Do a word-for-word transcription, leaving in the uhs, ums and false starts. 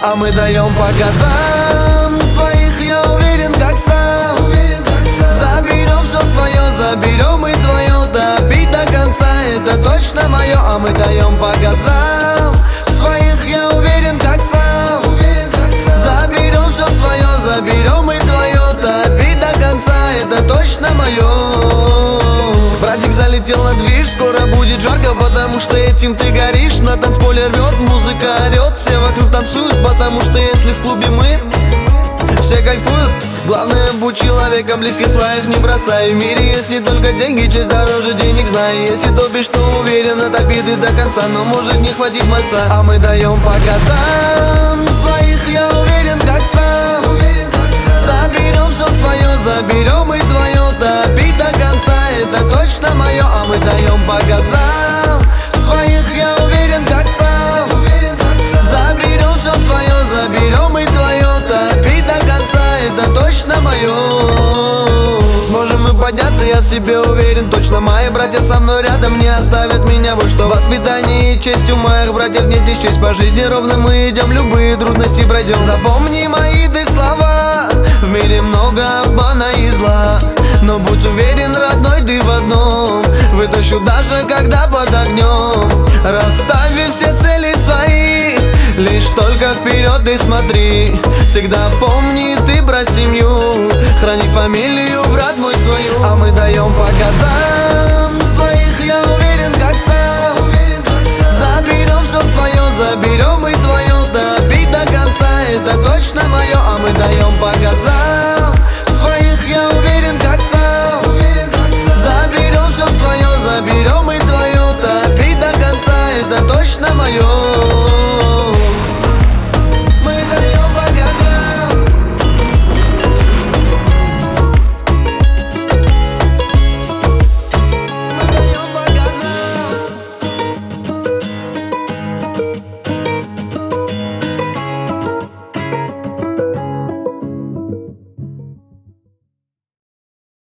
А мы даем по газам, своих я уверен как сам. Заберем все свое, заберем и твое, добить до конца, это точно мое. А мы даем по газам, своих я уверен как сам. Заберем все свое, заберем и твое, добить до конца, это точно мое. Братик залетел на движ, скоро будет жарко, потому что этим ты горишь. На танцполе рвет, музыка орет, все вокруг танцуют, потому что если в клубе мы, все кайфуют. Главное, будь человеком, близких своих не бросай. В мире есть не только деньги, честь дороже денег, знай. Если топишь, то уверенно так беды до конца, но может не хватить мальца. А мы даем по газам, своих я уверен как сам. Заберем все свое, заберем и твое, добить до конца, это точно мое. А мы даем по газам, своих я уверен как сам. Заберем все свое, заберем и твое, добить до конца, это точно мое. Сможем мы подняться, я в себе уверен, точно мои братья со мной рядом не оставят меня. Вот что воспитание и честь у моих братьев нет исчесть. По жизни ровно мы идем, любые трудности пройдем. Запомни мои ты слова, в мире много обмана и зла, но будь уверен, родной, ты в одном, вытащу даже когда под огнем. Расставив все цели свои, лишь только вперед ты смотри. Всегда помни ты про семью, храни фамилию, брат мой, свою. А мы даем по газам, своих я уверен как сам. Заберем все свое, заберем и твое, добить до конца, это точно мое. А мы даем по газам, своих я уверен как сам. Заберем все свое, заберем и твое, добить до конца, это точно мое.